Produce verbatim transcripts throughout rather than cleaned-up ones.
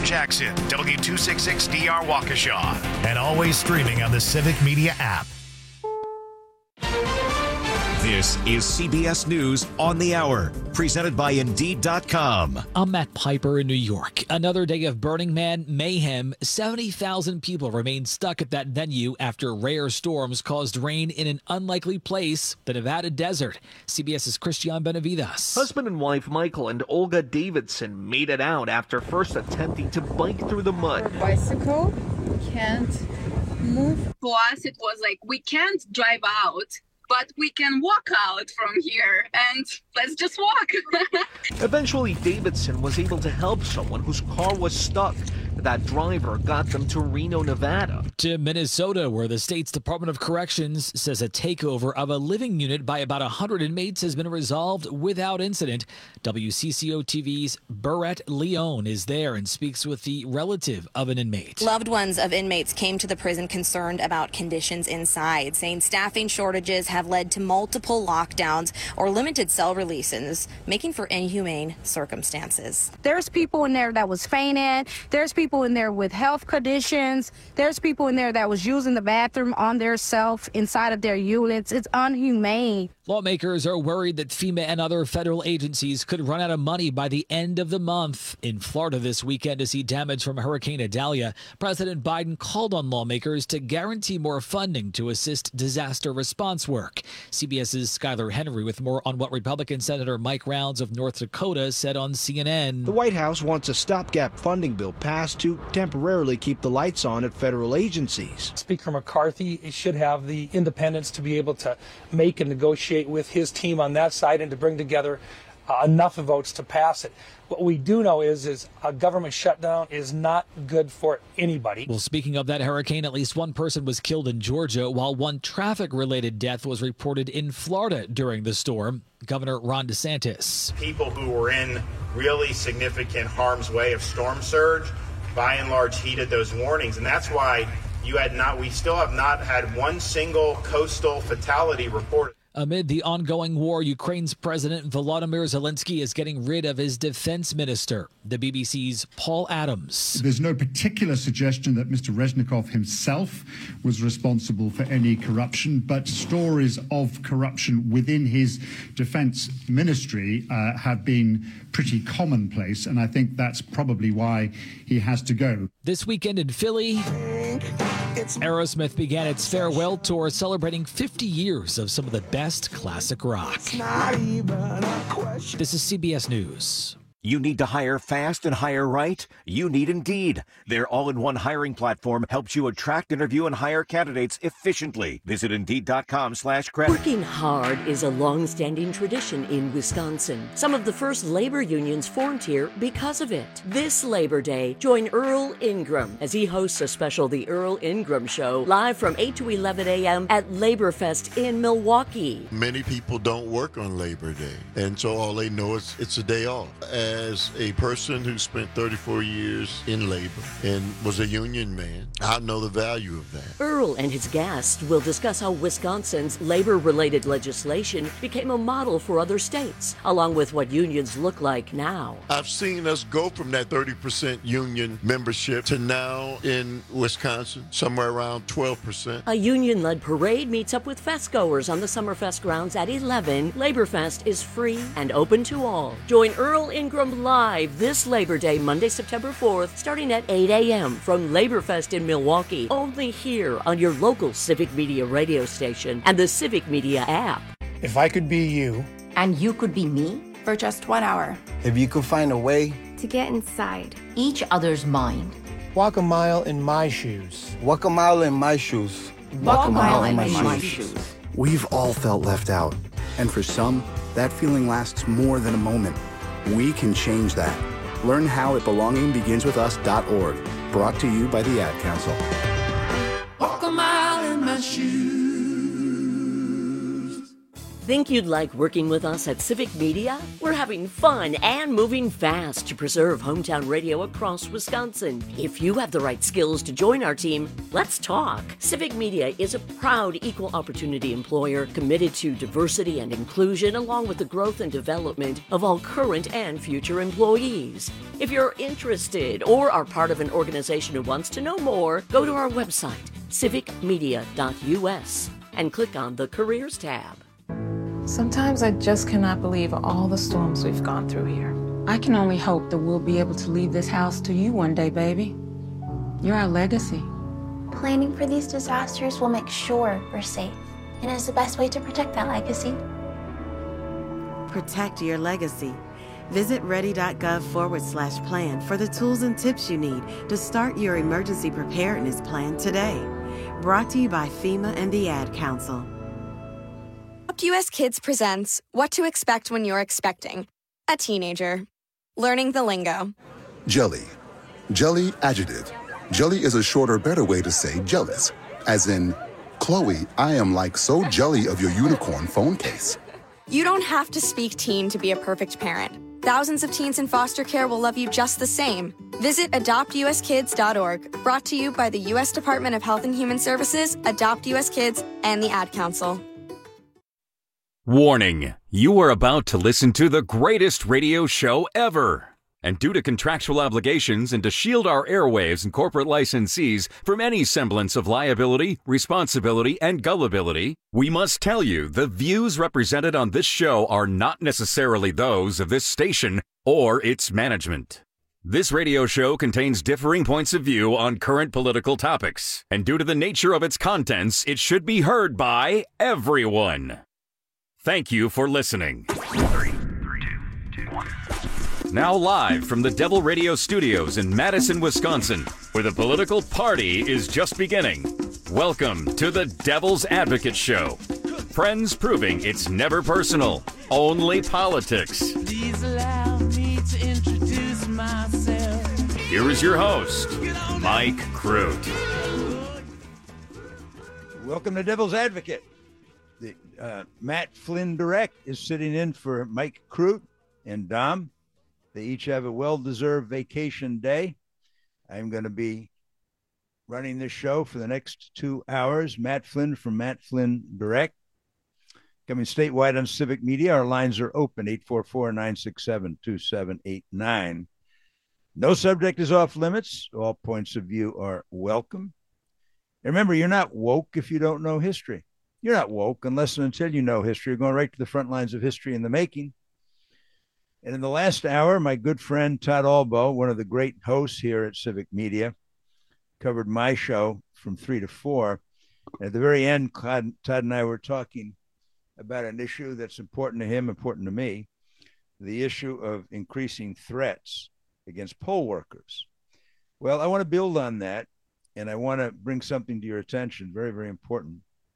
John Jackson, W two sixty-six D R Waukesha, and always streaming on the Civic Media app. This is C B S News on the Hour, presented by Indeed dot com. I'm Matt Piper in New York. Another day of Burning Man mayhem. seventy thousand people remain stuck at that venue after rare storms caused rain in an unlikely place, the Nevada desert. CBS's Christian Benavides. Husband and wife Michael and Olga Davidson made it out after first attempting to bike through the mud. Our bicycle can't move. For us, it was like, we can't drive out, but we can walk out from here, and let's just walk. Eventually, Davidson was able to help someone whose car was stuck. That driver got them to Reno, Nevada. To Minnesota, where the state's Department of Corrections says a takeover of a living unit by about one hundred inmates has been resolved without incident. W C C O T V's Barrett Leone is there and speaks with the relative of an inmate. Loved ones of inmates came to the prison concerned about conditions inside, saying staffing shortages have led to multiple lockdowns or limited cell releases, making for inhumane circumstances. There's people in there that was fainting. There's people in there with health conditions. There's people in there that was using the bathroom on their self inside of their units. It's unhumane. Lawmakers are worried that FEMA and other federal agencies could run out of money by the end of the month. In Florida this weekend to see damage from Hurricane Idalia, President Biden called on lawmakers to guarantee more funding to assist disaster response work. CBS's Skylar Henry with more on what Republican Senator Mike Rounds of North Dakota said on C N N. The White House wants a stopgap funding bill passed to temporarily keep the lights on at federal agencies. Speaker McCarthy should have the independence to be able to make and negotiate with his team on that side and to bring together uh, enough votes to pass it. What we do know is, is a government shutdown is not good for anybody. Well, speaking of that hurricane, at least one person was killed in Georgia, while one traffic-related death was reported in Florida during the storm. Governor Ron DeSantis. People who were in really significant harm's way of storm surge, by and large, heeded those warnings, and that's why you had not. We still have not had one single coastal fatality reported. Amid the ongoing war, Ukraine's President Volodymyr Zelensky is getting rid of his defense minister. The B B C's Paul Adams. There's no particular suggestion that Mister Reznikov himself was responsible for any corruption, but stories of corruption within his defense ministry uh, have been pretty commonplace, and I think that's probably why he has to go. This weekend in Philly, Aerosmith began its farewell tour celebrating fifty years of some of the best classic rock. This is C B S News. You need to hire fast and hire right? You need Indeed. Their all-in-one hiring platform helps you attract, interview, and hire candidates efficiently. Visit Indeed.com slash credit. Working hard is a long-standing tradition in Wisconsin. Some of the first labor unions formed here because of it. This Labor Day, join Earl Ingram as he hosts a special The Earl Ingram Show live from eight to eleven a.m. at Laborfest in Milwaukee. Many people don't work on Labor Day, and so all they know is it's a day off. As a person who spent thirty-four years in labor and was a union man, I know the value of that. Earl and his guests will discuss how Wisconsin's labor-related legislation became a model for other states, along with what unions look like now. I've seen us go from that thirty percent union membership to now in Wisconsin, somewhere around twelve percent. A union-led parade meets up with festgoers on the Summerfest grounds at eleven. Laborfest is free and open to all. Join Earl Ingram live this Labor Day, Monday, September fourth, starting at eight a.m. from Laborfest in Milwaukee, only here on your local Civic Media radio station and the Civic Media app. If I could be you, and you could be me, for just one hour, if you could find a way to get inside each other's mind, walk a mile in my shoes. Walk a mile in my shoes. Walk, walk a mile, mile in my, my shoes. shoes. We've all felt left out, and for some, that feeling lasts more than a moment. We can change that. Learn how at belonging begins with us dot org. Brought to you by the Ad Council. Walk a mile in my shoes. Think you'd like working with us at Civic Media? We're having fun and moving fast to preserve hometown radio across Wisconsin. If you have the right skills to join our team, let's talk. Civic Media is a proud equal opportunity employer committed to diversity and inclusion, along with the growth and development of all current and future employees. If you're interested or are part of an organization who wants to know more, go to our website, civic media dot u s, and click on the Careers tab. Sometimes I just cannot believe all the storms we've gone through here. I can only hope that we'll be able to leave this house to you one day, baby. You're our legacy. Planning for these disasters will make sure we're safe, and is the best way to protect that legacy. Protect your legacy. Visit ready.gov forward slash plan for the tools and tips you need to start your emergency preparedness plan today. Brought to you by FEMA and the Ad Council. U S Kids presents What to Expect When You're Expecting a Teenager. Learning the lingo. Jelly. Jelly adjective. Jelly is a shorter, better way to say jealous. As in, Chloe, I am like so jelly of your unicorn phone case. You don't have to speak teen to be a perfect parent. Thousands of teens in foster care will love you just the same. Visit adopt u s kids dot org, brought to you by the U S Department of Health and Human Services, Adopt U S Kids, and the Ad Council. Warning, you are about to listen to the greatest radio show ever. And due to contractual obligations and to shield our airwaves and corporate licensees from any semblance of liability, responsibility, and gullibility, we must tell you the views represented on this show are not necessarily those of this station or its management. This radio show contains differing points of view on current political topics, and due to the nature of its contents, it should be heard by everyone. Thank you for listening. Three, three, two, two, one. Now live from the Devil Radio Studios in Madison, Wisconsin, where the political party is just beginning. Welcome to the Devil's Advocate Show. Friends proving it's never personal, only politics. Please allow me to introduce myself. Here is your host, Mike Crute. Welcome to Devil's Advocate. The, uh, Matt Flynn Direct is sitting in for Mike Crute and Dom. They each have a well-deserved vacation day. I'm going to be running this show for the next two hours. Matt Flynn from Matt Flynn Direct. Coming statewide on Civic Media, our lines are open, eight four four, nine six seven, two seven eight nine. No subject is off limits. All points of view are welcome. And remember, you're not woke if you don't know history. You're not woke unless and until you know history. You're going right to the front lines of history in the making. And in the last hour, my good friend Todd Albo, one of the great hosts here at Civic Media, covered my show from three to four. At the very end, Todd, Todd and I were talking about an issue that's important to him, important to me, the issue of increasing threats against poll workers. Well, I want to build on that, and I want to bring something to your attention, very, very important.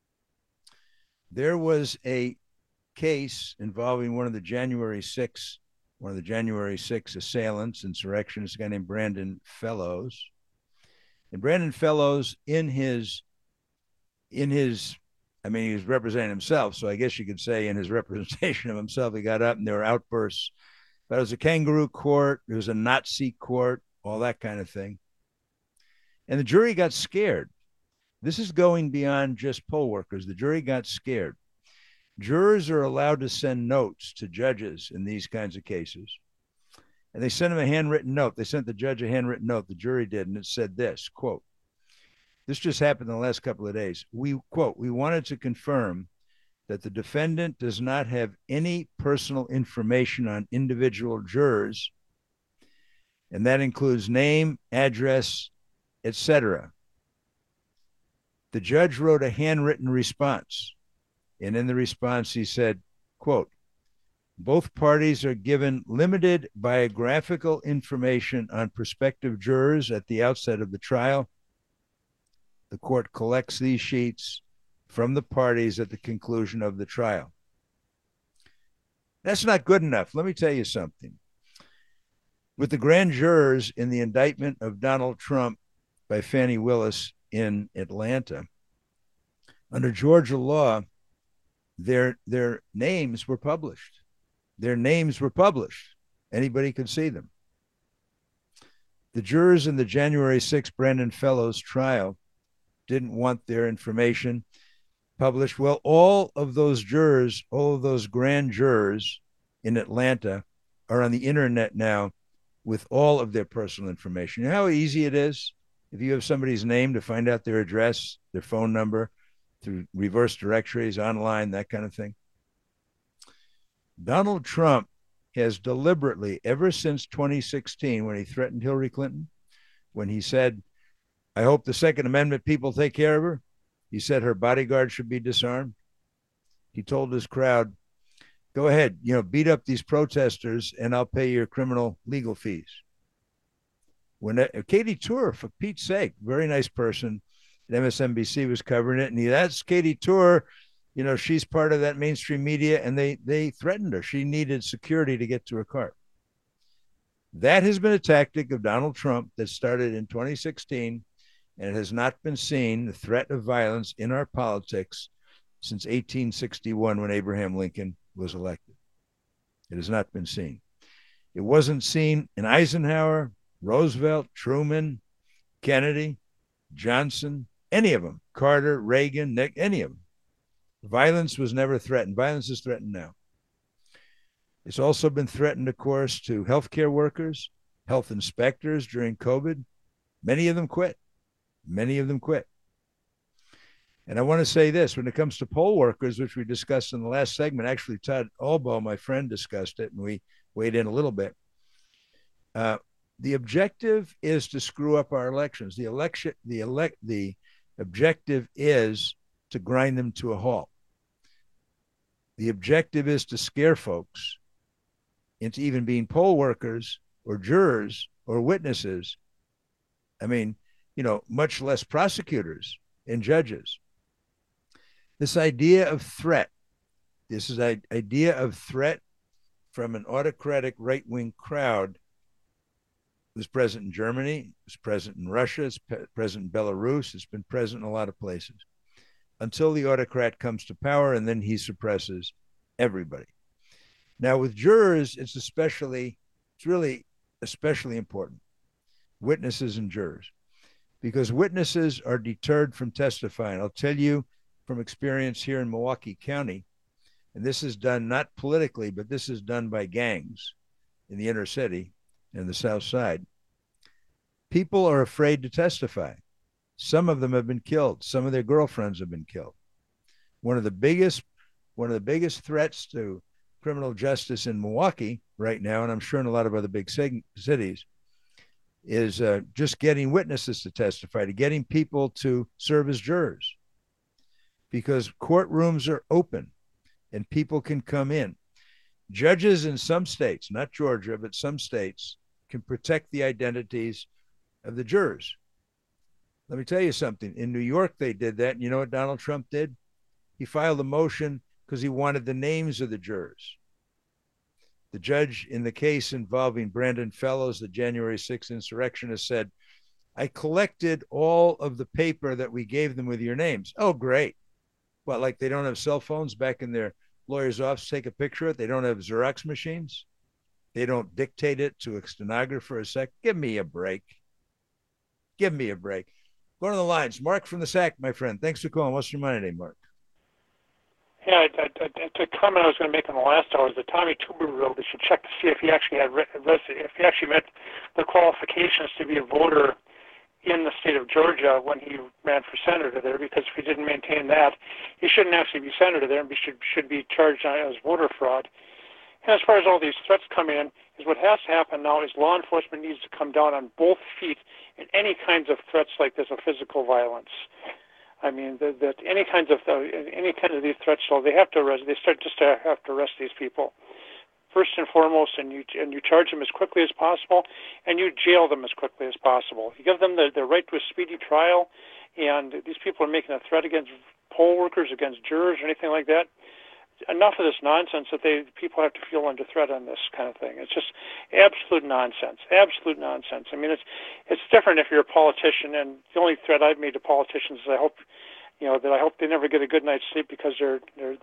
There was a case involving one of the January sixth, one of the January sixth assailants, insurrectionists, a guy named Brandon Fellows. And Brandon Fellows, in his, in his, I mean, he was representing himself, so I guess you could say in his representation of himself, he got up and there were outbursts. But it was a kangaroo court, it was a Nazi court, all that kind of thing. And the jury got scared. This is going beyond just poll workers. The jury got scared. Jurors are allowed to send notes to judges in these kinds of cases. And they sent them a handwritten note. They sent the judge a handwritten note. The jury did, and it said this, quote, this just happened in the last couple of days. We, quote, we wanted to confirm that the defendant does not have any personal information on individual jurors, and that includes name, address, et cetera. The judge wrote a handwritten response, and in the response he said, quote, both parties are given limited biographical information on prospective jurors at the outset of the trial. The court collects these sheets from the parties at the conclusion of the trial. That's not good enough. Let me tell you something. With the grand jurors in the indictment of Donald Trump by Fani Willis in Atlanta, under Georgia law, their their names were published. Their names were published. Anybody could see them. The jurors in the January sixth Brandon Fellows trial didn't want their information published. Well, all of those jurors, all of those grand jurors in Atlanta are on the internet now with all of their personal information. You know how easy it is if you have somebody's name to find out their address, their phone number, through reverse directories, online, that kind of thing. Donald Trump has deliberately, ever since twenty sixteen, when he threatened Hillary Clinton, when he said, I hope the Second Amendment people take care of her, he said her bodyguard should be disarmed. He told his crowd, go ahead, you know, beat up these protesters and I'll pay your criminal legal fees. When uh, Katie Tour, for Pete's sake, very nice person at M S N B C, was covering it, and he, that's Katie Tour. You know, she's part of that mainstream media, and they they threatened her. She needed security to get to her car. That has been a tactic of Donald Trump that started in twenty sixteen, and it has not been seen, the threat of violence in our politics, since eighteen sixty-one, when Abraham Lincoln was elected. It has not been seen. It wasn't seen in Eisenhower, Roosevelt, Truman, Kennedy, Johnson, any of them, Carter, Reagan, Nick, any of them. Violence was never threatened. Violence is threatened now. It's also been threatened, of course, to healthcare workers, health inspectors during COVID. Many of them quit. Many of them quit. And I want to say this, when it comes to poll workers, which we discussed in the last segment, actually Todd Albo, my friend, discussed it, and we weighed in a little bit. Uh, the objective is to screw up our elections. The election, the elect, the objective is to grind them to a halt. The objective is to scare folks into even being poll workers or jurors or witnesses. I mean, you know, much less prosecutors and judges. This idea of threat, this is an idea of threat from an autocratic right-wing crowd, was present in Germany, was present in Russia, it's present in Belarus, it's been present in a lot of places, until the autocrat comes to power, and then he suppresses everybody. Now, with jurors, it's especially, it's really especially important, witnesses and jurors, because witnesses are deterred from testifying. I'll tell you from experience here in Milwaukee County, and this is done not politically, but this is done by gangs in the inner city and the South Side. People are afraid to testify. Some of them have been killed. Some of their girlfriends have been killed. One of the biggest, one of the biggest threats to criminal justice in Milwaukee right now, and I'm sure in a lot of other big cities, is uh, just getting witnesses to testify, to getting people to serve as jurors, because courtrooms are open and people can come in. Judges in some states, not Georgia, but some states, can protect the identities of the jurors. Let me tell you something. In New York, they did that. And you know what Donald Trump did? He filed a motion because he wanted the names of the jurors. The judge in the case involving Brandon Fellows, the January sixth insurrectionist, said, I collected all of the paper that we gave them with your names. Oh, great. Well, like they don't have cell phones back in their lawyer's office, take a picture of it. They don't have Xerox machines. They don't dictate it to a stenographer a sec. Give me a break. Give me a break. Go to the lines. Mark from the S A C, my friend. Thanks for calling. What's your mind today, Mark? Yeah, I, I, I, the comment I was going to make in the last hour is that Tommy Tuberville, they should check to see if he actually had re- if he actually met the qualifications to be a voter in the state of Georgia when he ran for senator there, because if he didn't maintain that, he shouldn't actually be senator there and be, should should be charged as voter fraud. And as far as all these threats come in, is what has to happen now is law enforcement needs to come down on both feet in any kinds of threats like this of physical violence. I mean, that, that any kinds of uh, any kinds of these threats, so they have to arrest. They start just to have to arrest these people first and foremost, and you and you charge them as quickly as possible, and you jail them as quickly as possible. You give them the, the right to a speedy trial, and these people are making a threat against poll workers, against jurors, or anything like that. Enough of this nonsense that they people have to feel under threat on this kind of thing. It's just absolute nonsense, absolute nonsense. I mean, it's it's different if you're a politician, and the only threat I've made to politicians is I hope, you know, that I hope they never get a good night's sleep because their their their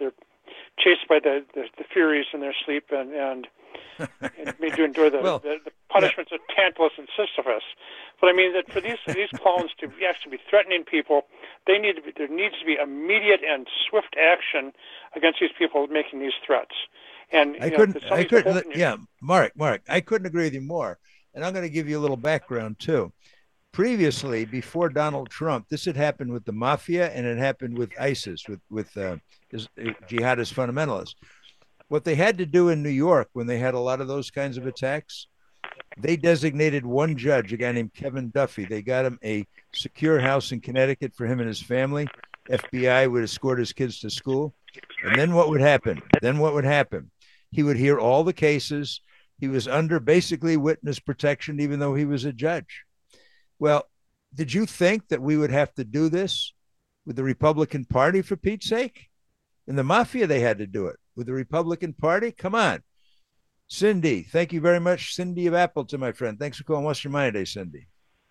chased by the, the, the Furies in their sleep and, and, and made to endure the, well, the, the punishments yeah. of Tantalus and Sisyphus. But I mean that for these these clones to be actually be threatening people, they need to be, there needs to be immediate and swift action against these people making these threats. And I know, couldn't, I couldn't, you, yeah, Mark, Mark, I couldn't agree with you more. And I'm going to give you a little background too. Previously, before Donald Trump, this had happened with the mafia and it happened with ISIS, with with uh, is, uh, jihadist fundamentalists. What they had to do in New York when they had a lot of those kinds of attacks, they designated one judge, a guy named Kevin Duffy. They got him a secure house in Connecticut for him and his family. F B I would escort his kids to school. And then what would happen? Then what would happen? He would hear all the cases. He was under basically witness protection, even though he was a judge. Well, did you think that we would have to do this with the Republican Party, for Pete's sake? In the mafia, they had to do it. With the Republican Party? Come on. Cindy, thank you very much. Cindy of Appleton, my friend. Thanks for calling. What's your mind today, Cindy?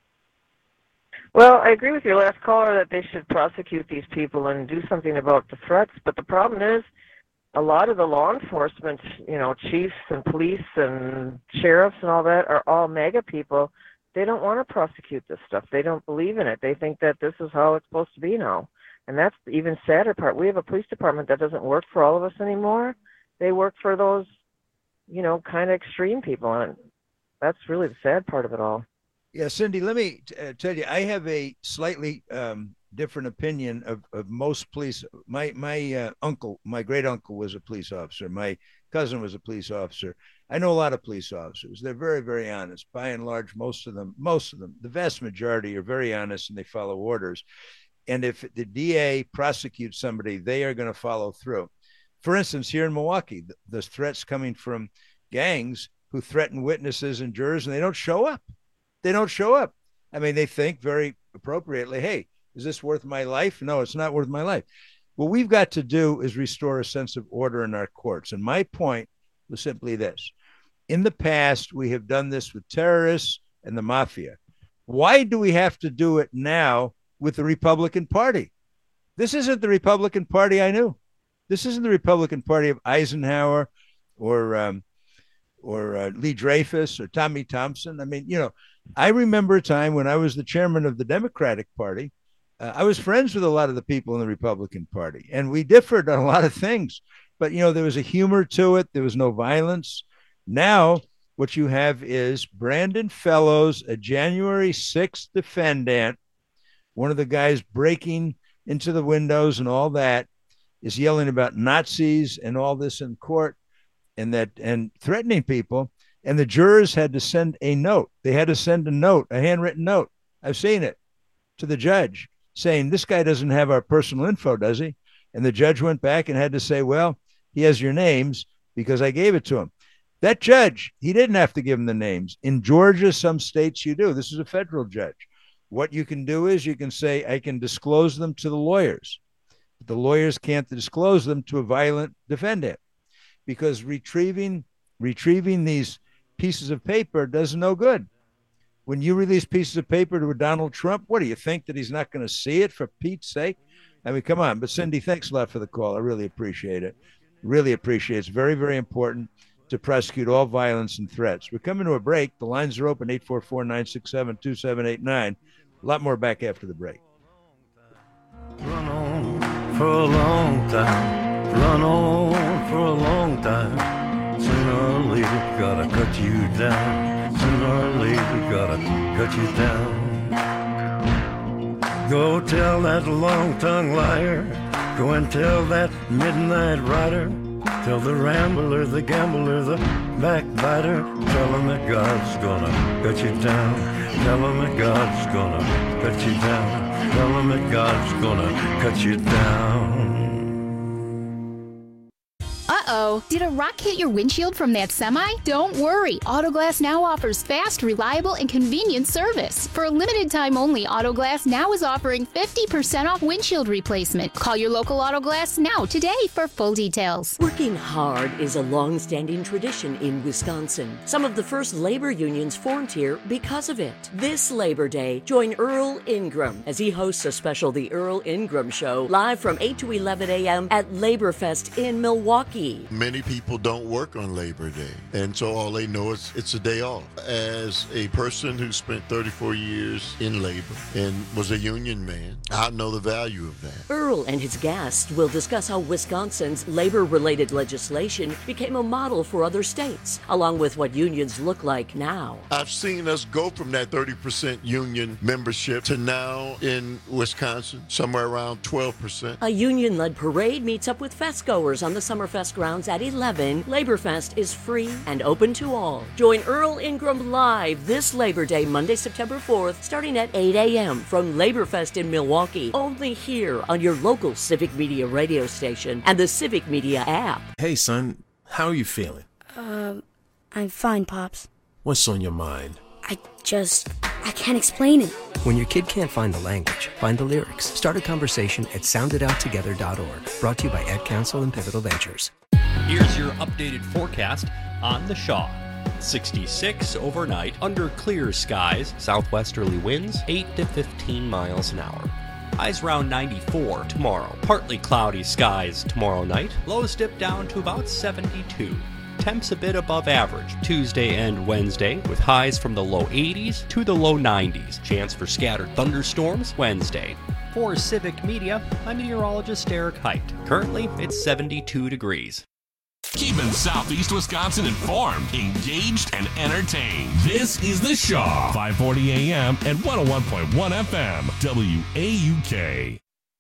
Well, I agree with your last caller that they should prosecute these people and do something about the threats. But the problem is a lot of the law enforcement, you know, chiefs and police and sheriffs and all that are all MAGA people. They don't want to prosecute this stuff. They don't believe in it. They think that this is how it's supposed to be now. And that's the even sadder part. We have a police department that doesn't work for all of us anymore. They work for those, you know, kind of extreme people. And that's really the sad part of it all. Yeah, Cindy, let me t- uh, tell you, I have a slightly um, different opinion of, of most police. My my uh, uncle, my great uncle was a police officer. My cousin was a police officer. I know a lot of police officers. They're very, very honest. By and large, most of them, most of them, the vast majority are very honest and they follow orders. And if the D A prosecutes somebody, they are going to follow through. For instance, here in Milwaukee, the, the threats coming from gangs who threaten witnesses and jurors, and they don't show up. They don't show up. I mean, they think very appropriately, hey, is this worth my life? No, it's not worth my life. What we've got to do is restore a sense of order in our courts. And my point was simply this. In the past, we have done this with terrorists and the mafia. Why do we have to do it now with the Republican Party? This isn't the Republican Party I knew. This isn't the Republican Party of Eisenhower or um, or uh, Lee Dreyfus or Tommy Thompson. I mean, you know, I remember a time when I was the chairman of the Democratic Party. Uh, I was friends with a lot of the people in the Republican Party, and we differed on a lot of things. But, you know, there was a humor to it. There was no violence. Now, what you have is Brandon Fellows, a January sixth defendant, one of the guys breaking into the windows and all that, is yelling about Nazis and all this in court and that and threatening people. And the jurors had to send a note. They had to send a note, a handwritten note. I've seen it, to the judge saying, this guy doesn't have our personal info, does he? And the judge went back and had to say, well, he has your names because I gave it to him. That judge, he didn't have to give him the names. In Georgia, some states you do. This is a federal judge. What you can do is you can say, I can disclose them to the lawyers. But the lawyers can't disclose them to a violent defendant because retrieving retrieving these pieces of paper does no good. When you release pieces of paper to a Donald Trump, what do you think, that he's not going to see it, for Pete's sake? I mean, come on. But Cindy, thanks a lot for the call. I really appreciate it. Really appreciate it. It's very, very important to prosecute all violence and threats. We're coming to a break. The lines are open, eight four four, nine six seven, two seven eight nine. A lot more back after the break. Run on for a long time. Run on for a long time. Sooner or later, gotta cut you down. Sooner or later, gotta cut you down. Go tell that long-tongued liar. Go and tell that midnight rider. Tell the rambler, the gambler, the backbiter. Tell him that God's gonna cut you down. Tell him that God's gonna cut you down. Tell him that God's gonna cut you down. Uh-oh, Uh-oh, did a rock hit your windshield from that semi? Don't worry, Autoglass Now offers fast, reliable, and convenient service. For a limited time only, Autoglass Now is offering fifty percent off windshield replacement. Call your local Autoglass Now today for full details. Working hard is a long-standing tradition in Wisconsin. Some of the first labor unions formed here because of it. This Labor Day, join Earl Ingram as he hosts a special The Earl Ingram Show live from eight to eleven a.m. at Laborfest in Milwaukee. Many people don't work on Labor Day, and so all they know is it's a day off. As a person who spent thirty-four years in labor and was a union man, I know the value of that. Earl and his guests will discuss how Wisconsin's labor-related legislation became a model for other states, along with what unions look like now. I've seen us go from that thirty percent union membership to now in Wisconsin, somewhere around twelve percent. A union-led parade meets up with festgoers on the Summerfest grounds at eleven. Laborfest is free and open to all. Join Earl Ingram live this Labor Day, Monday, September fourth, starting at eight a.m. from Laborfest in Milwaukee, only here on your local Civic Media radio station and the Civic Media app. Hey, son, how are you feeling? Um, I'm fine, Pops. What's on your mind? I just, I can't explain it. When your kid can't find the language, find the lyrics. Start a conversation at sound it out together dot org. Brought to you by Ad Council and Pivotal Ventures. Here's your updated forecast on the Shaw. sixty-six overnight, under clear skies, southwesterly winds eight to fifteen miles an hour. Highs around ninety-four tomorrow. Partly cloudy skies tomorrow night. Lows dip down to about seventy-two. Temps a bit above average Tuesday and Wednesday, with highs from the low eighties to the low nineties. Chance for scattered thunderstorms Wednesday. For Civic Media, I'm meteorologist Eric Height. Currently, it's seventy-two degrees. Keeping Southeast Wisconsin informed, engaged, and entertained. This is The Shaw, five forty a.m. and one oh one point one F M, W A U K.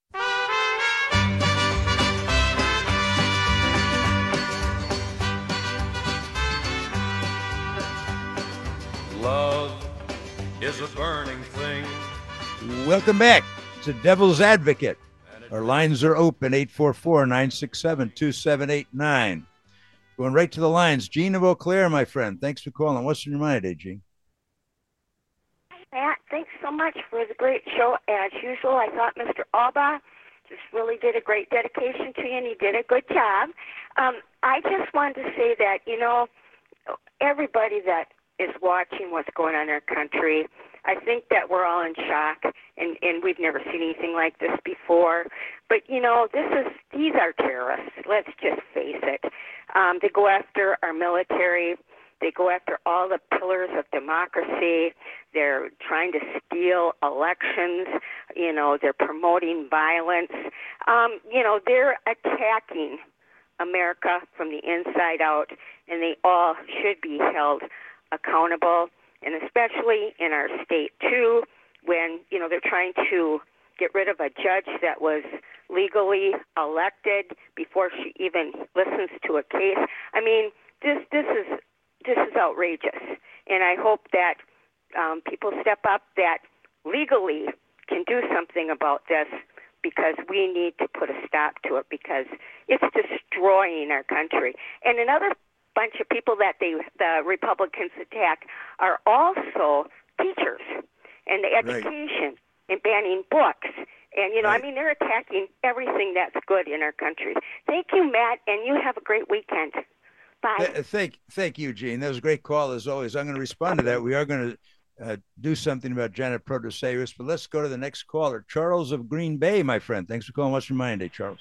Love is a burning thing. Welcome back to Devil's Advocate. Our lines are open, eight four four, nine six seven, two seven eight nine. Going right to the lines. Gene of Eau Claire, my friend. Thanks for calling. What's in your mind today, Gene? Matt, thanks so much for the great show. As usual, I thought Mister Alba just really did a great dedication to you, and he did a good job. Um, I just wanted to say that, you know, everybody that is watching what's going on in our country, I think that we're all in shock, and, and we've never seen anything like this before. But, you know, this is these are terrorists. Let's just face it. Um, they go after our military. They go after all the pillars of democracy. They're trying to steal elections. You know, they're promoting violence. Um, you know, they're attacking America from the inside out, and they all should be held accountable, and especially in our state, too, when, you know, they're trying to get rid of a judge that was legally elected before she even listens to a case. I mean, this this is this is outrageous, and I hope that um, people step up that legally can do something about this, because we need to put a stop to it, because it's destroying our country. And another bunch of people that they, the Republicans attack are also teachers and the education right. and banning books. And, you know, right. I mean, they're attacking everything that's good in our country. Thank you, Matt, and you have a great weekend. Bye. Th- thank, thank you, Gene. That was a great call, as always. I'm going to respond to that. We are going to uh, do something about Janet Protasevich, but let's go to the next caller. Charles of Green Bay, my friend. Thanks for calling. What's your mind, eh, Charles?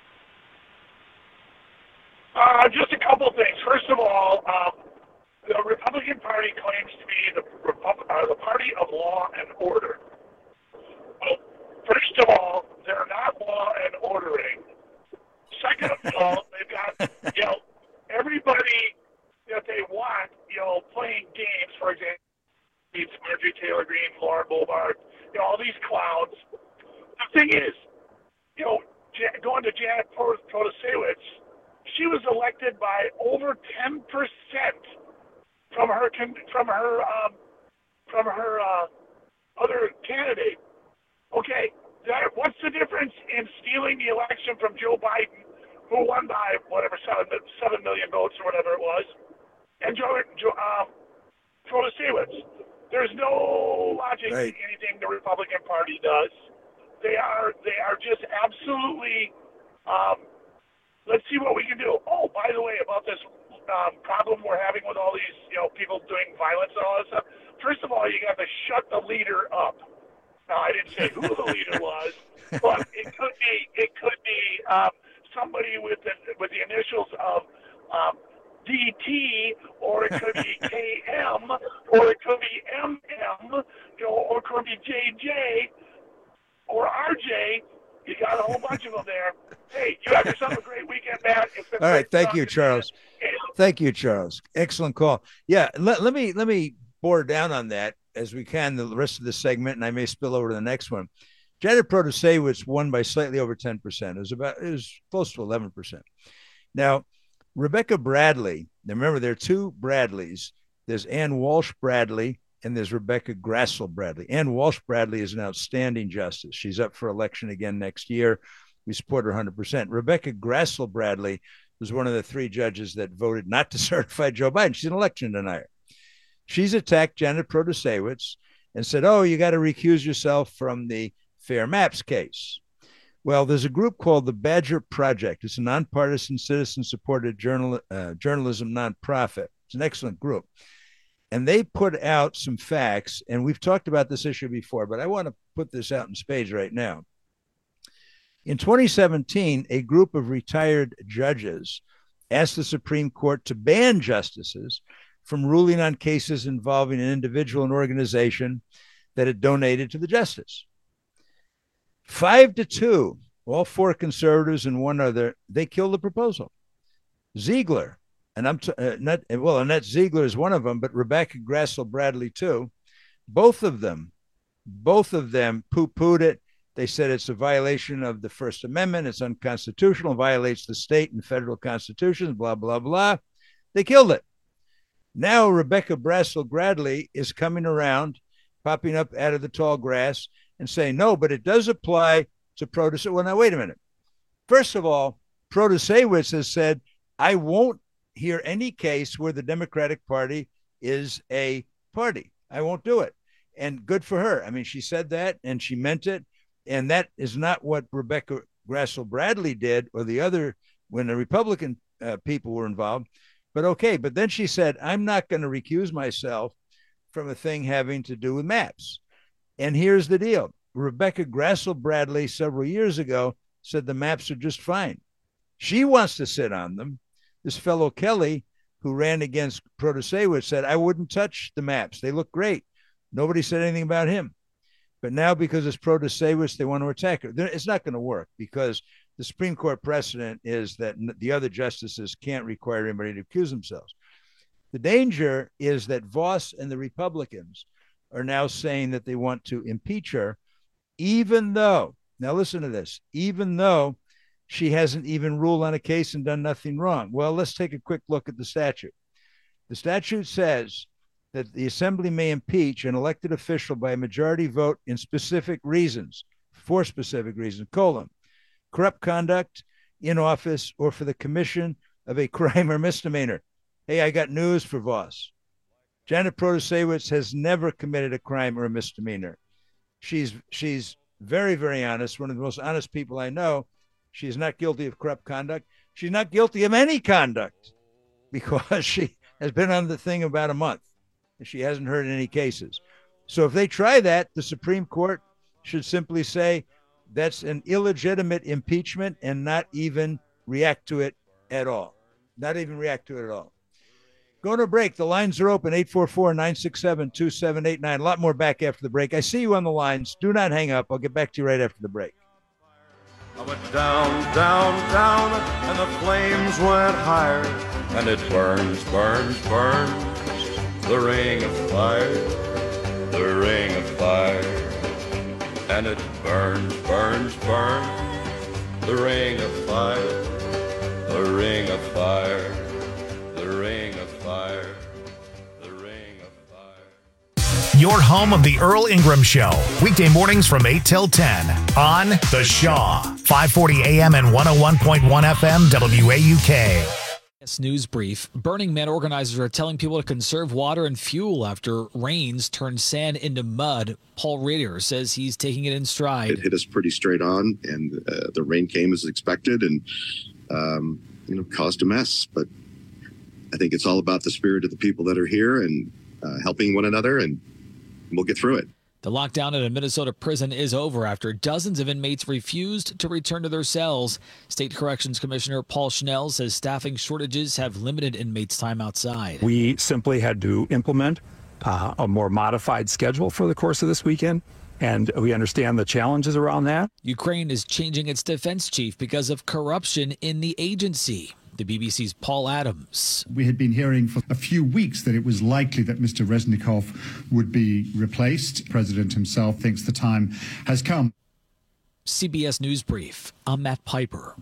Uh, just a couple things. First of all, um, the Republican Party claims to be the, Repu- uh, the party of law and order. Well, first of all, they're not law and ordering. Second of all, they've got, you know, everybody that they want, you know, playing games, for example, Marjorie Taylor Greene, Laura Boebert, you know, all these clowns. The thing is, you know, going to Janet Protasevich, she was elected by over ten percent from her from her um, from her uh, other candidate. Okay, that, what's the difference in stealing the election from Joe Biden who won by whatever seven seven million votes or whatever it was, and Joe, Joe um, Protasewicz. There's no logic Right. in anything the Republican Party does. They are they are just absolutely. Um, let's see what we can do. Oh, by the way, about this um, problem we're having with all these you know people doing violence and all that stuff. First of all, you got to shut the leader up. Now, I didn't say who the leader was, but it could be it could be um, somebody with the with the initials of um, D T, or it could be K M, or it could be M M, you know, or it could be J J, or R J. You got a whole bunch of them there. Hey, you have yourself a great weekend, Matt. It's been All right, great thank you, talking to Charles. Thank you, Charles. Excellent call. Yeah, let, let me let me bore down on that as we can the rest of the segment, and I may spill over to the next one. Janet Protasewicz won by slightly over ten percent. It was about it was close to eleven percent. Now, Rebecca Bradley. Now remember, there are two Bradleys. There's Ann Walsh Bradley and there's Rebecca Grassl Bradley. Ann Walsh Bradley is an outstanding justice. She's up for election again next year. We support her one hundred percent. Rebecca Grassl Bradley was one of the three judges that voted not to certify Joe Biden. She's an election denier. She's attacked Janet Protasewicz and said, oh, you got to recuse yourself from the Fair Maps case. Well, there's a group called the Badger Project. It's a nonpartisan, citizen-supported journal, uh, journalism nonprofit. It's an excellent group. And they put out some facts, and we've talked about this issue before, but I want to put this out in spades right now. In twenty seventeen, a group of retired judges asked the Supreme Court to ban justices from ruling on cases involving an individual and organization that had donated to the justice. Five to two, all four conservatives and one other, they killed the proposal. Ziegler, and I'm t- uh, not well, Annette Ziegler is one of them, but Rebecca Grassl Bradley too. Both of them, both of them poo-pooed it. They said it's a violation of the First Amendment. It's unconstitutional, violates the state and federal constitutions, blah, blah, blah. They killed it. Now Rebecca Grassl Bradley is coming around, popping up out of the tall grass and saying, no, but it does apply to Protasewicz. Well, now, wait a minute. First of all, Protasewicz has said, I won't hear any case where the Democratic Party is a party. I won't do it. And good for her. I mean, she said that and she meant it. And that is not what Rebecca Grassl Bradley did or the other when the Republican uh, people were involved. But okay. But then she said, I'm not going to recuse myself from a thing having to do with maps. And here's the deal. Rebecca Grassl Bradley several years ago said the maps are just fine. She wants to sit on them. This fellow Kelly, who ran against Protasewicz, said, I wouldn't touch the maps. They look great. Nobody said anything about him. But now because it's Protasewicz, they want to attack her. It's not going to work because the Supreme Court precedent is that the other justices can't require anybody to accuse themselves. The danger is that Vos and the Republicans are now saying that they want to impeach her, even though, now listen to this, even though she hasn't even ruled on a case and done nothing wrong. Well, let's take a quick look at the statute. The statute says that the assembly may impeach an elected official by a majority vote in specific reasons, for specific reasons, colon, corrupt conduct in office or for the commission of a crime or misdemeanor. Hey, I got news for Vos. Janet Protasewicz has never committed a crime or a misdemeanor. She's she's very, very honest, one of the most honest people I know. She is not guilty of corrupt conduct. She's not guilty of any conduct because she has been on the thing about a month and she hasn't heard any cases. So if they try that, the Supreme Court should simply say that's an illegitimate impeachment and not even react to it at all. Not even react to it at all. Go to a break. The lines are open, eight four four, nine six seven, two seven eight nine. A lot more back after the break. I see you on the lines. Do not hang up. I'll get back to you right after the break. I went down, down, down, and the flames went higher, and it burns, burns, burns, the ring of fire, the ring of fire, and it burns, burns, burns, the ring of fire, the ring of fire, the ring of fire, the ring of fire. your home of the Earl Ingram Show. Weekday mornings from eight till ten on The Shaw. five forty A M and one oh one point one F M W A U K. News brief. Burning Man organizers are telling people to conserve water and fuel after rains turned sand into mud. Paul Ritter says he's taking it in stride. It hit us pretty straight on, and uh, the rain came as expected and, um, you know, caused a mess. But I think it's all about the spirit of the people that are here and uh, helping one another, and we'll get through it. The lockdown at a Minnesota prison is over after dozens of inmates refused to return to their cells. State Corrections Commissioner Paul Schnell says staffing shortages have limited inmates' time outside. We simply had to implement uh, a more modified schedule for the course of this weekend, and we understand the challenges around that. Ukraine is changing its defense chief because of corruption in the agency. The B B C's Paul Adams. We had been hearing for a few weeks that it was likely that Mister Reznikov would be replaced. The president himself thinks the time has come. C B S News Brief. I'm Matt Piper.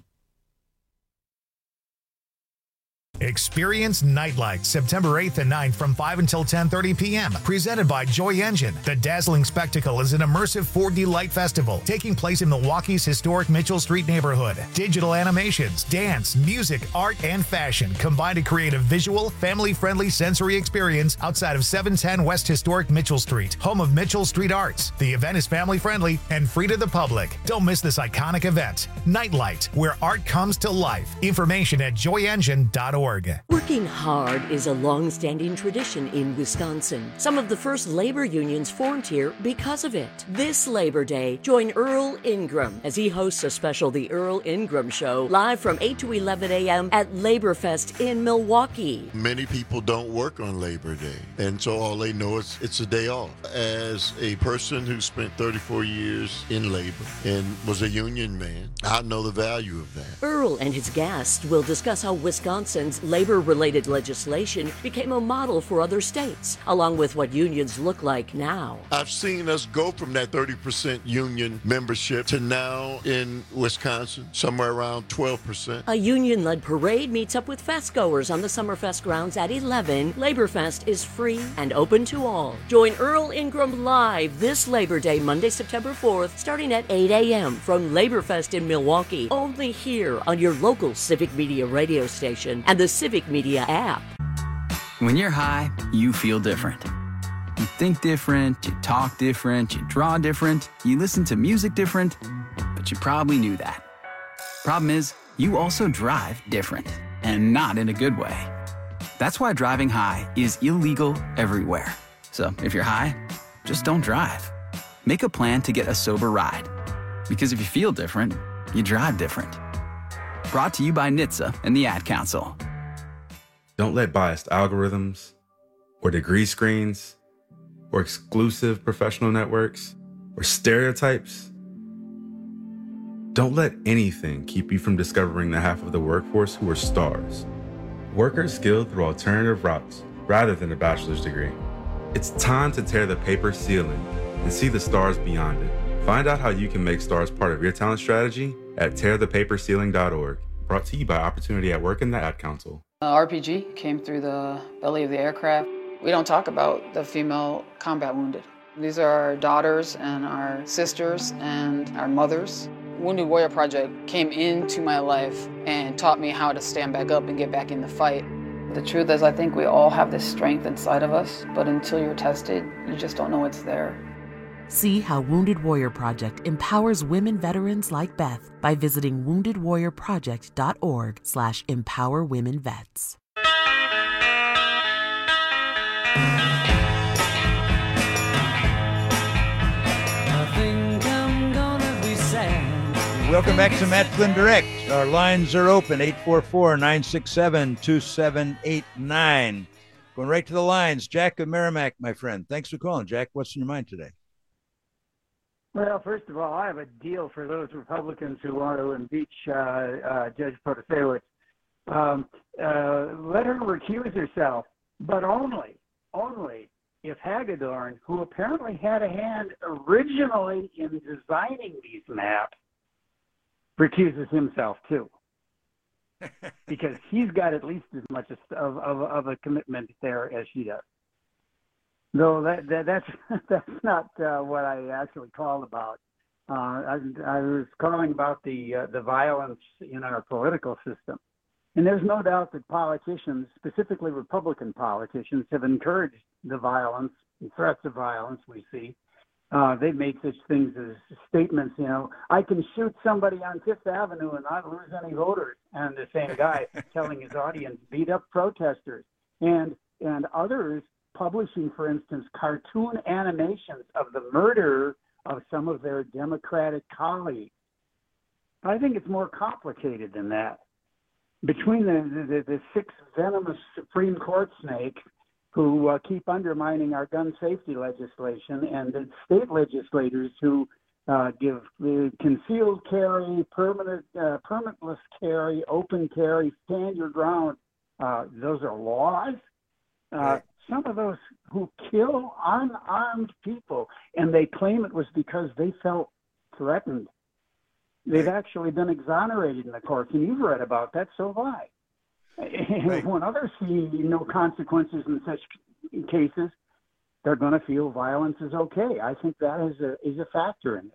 Experience Nightlight September eighth and ninth from five until ten thirty p.m. Presented by Joy Engine. The dazzling spectacle is an immersive four D light festival taking place in Milwaukee's historic Mitchell Street neighborhood. Digital animations, dance, music, art, and fashion combine to create a visual, family-friendly sensory experience outside of seven ten West Historic Mitchell Street, home of Mitchell Street Arts. The event is family-friendly and free to the public. Don't miss this iconic event. Nightlight, where art comes to life. Information at joy engine dot org. Working hard is a long-standing tradition in Wisconsin. Some of the first labor unions formed here because of it. This Labor Day, join Earl Ingram as he hosts a special The Earl Ingram Show live from eight to eleven a.m. at Laborfest in Milwaukee. Many people don't work on Labor Day, and so all they know is it's a day off. As a person who spent thirty-four years in labor and was a union man, I know the value of that. Earl and his guests will discuss how Wisconsin's labor-related legislation became a model for other states, along with what unions look like now. I've seen us go from that thirty percent union membership to now in Wisconsin, somewhere around twelve percent. A union-led parade meets up with festgoers on the Summerfest grounds at eleven. Laborfest is free and open to all. Join Earl Ingram live this Labor Day, Monday, September fourth, starting at eight a.m. from Laborfest in Milwaukee, only here on your local Civic Media radio station and the Civic Media app. When you're high, you feel different. You think different, you talk different, you draw different, you listen to music different, but you probably knew that. Problem is, you also drive different, and not in a good way. That's why driving high is illegal everywhere. So if you're high, just don't drive. Make a plan to get a sober ride. Because if you feel different, you drive different. Brought to you by N H T S A and the Ad Council. Don't let biased algorithms or degree screens or exclusive professional networks or stereotypes. Don't let anything keep you from discovering the half of the workforce who are stars. Workers skilled through alternative routes rather than a bachelor's degree. It's time to tear the paper ceiling and see the stars beyond it. Find out how you can make stars part of your talent strategy at tear the paper ceiling dot org. Brought to you by Opportunity at Work and the Ad Council. Uh, R P G came through the belly of the aircraft. We don't talk about the female combat wounded. These are our daughters and our sisters and our mothers. Wounded Warrior Project came into my life and taught me how to stand back up and get back in the fight. The truth is, I think we all have this strength inside of us, but until you're tested, you just don't know it's there. See how Wounded Warrior Project empowers women veterans like Beth by visiting wounded warrior project dot org slash empower women vets. Welcome back to Matt Flynn Direct. Our lines are open, eight four four, nine six seven, two seven eight nine. Going right to the lines. Jack of Merrimack, my friend. Thanks for calling, Jack. What's in your mind today? Well, first of all, I have a deal for those Republicans who want to impeach uh, uh, Judge Protasewicz. Um, uh, let her recuse herself, but only, only if Hagedorn, who apparently had a hand originally in designing these maps, recuses himself too, because he's got at least as much of, of, of a commitment there as she does. No, that, that that's that's not uh, what I actually called about. Uh, I, I was calling about the uh, the violence in our political system, and there's no doubt that politicians, specifically Republican politicians, have encouraged the violence, and threats of violence we see. Uh, they've made such things as statements, you know, I can shoot somebody on Fifth Avenue and not lose any voters. And the same guy telling his audience, beat up protesters. And and others publishing, for instance, cartoon animations of the murder of some of their Democratic colleagues. I think it's more complicated than that. Between the, the, the six venomous Supreme Court snakes who uh, keep undermining our gun safety legislation, and the state legislators who uh, give uh, concealed carry, permanent, uh, permitless carry, open carry, stand your ground, uh, those are laws. Uh, right. Some of those who kill unarmed people, and they claim it was because they felt threatened. They've right. actually been exonerated in the courts, and you've read about that, so have I. Right. When others see no consequences in such cases, they're going to feel violence is okay. I think that is a is a factor in this.